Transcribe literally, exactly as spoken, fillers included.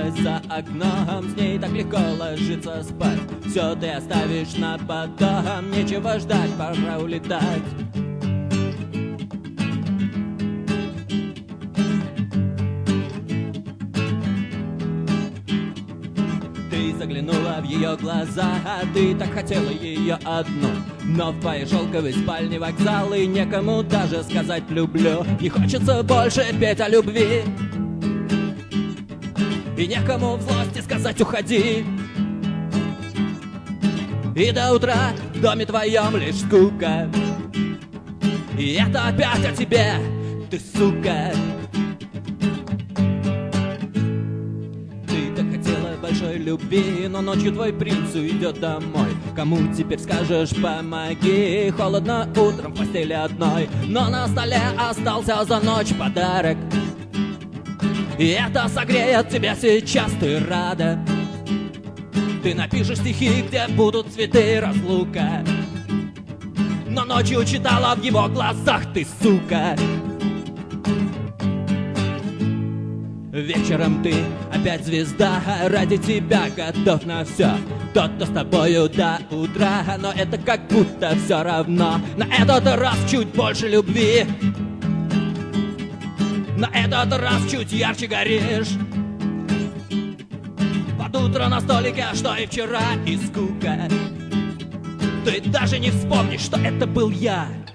закатилась за окном, с ней так легко ложиться спать. Все ты оставишь на потом, нечего ждать, пора улетать. Ты заглянула в ее глаза, а ты так хотела ее одну. Но в твоей шелковой спальне вокзал, и некому даже сказать «люблю». Не хочется больше петь о любви, и некому в злости сказать «уходи». И до утра в доме твоем лишь скука, и это опять о тебе, ты сука. Большой любви, но ночью твой принц уйдет домой. Кому теперь скажешь помоги? Холодно утром в постели одной, но на столе остался за ночь подарок, и это согреет тебя сейчас, ты рада. Ты напишешь стихи, где будут цветы, разлука, но ночью читала в его глазах, ты сука. Вечером ты опять звезда, ради тебя готов на все. Тот, кто с тобою до утра, но это как будто все равно. На этот раз чуть больше любви, на этот раз чуть ярче горишь. Под утро на столике, что и вчера, и скука. Ты даже не вспомнишь, что это был я.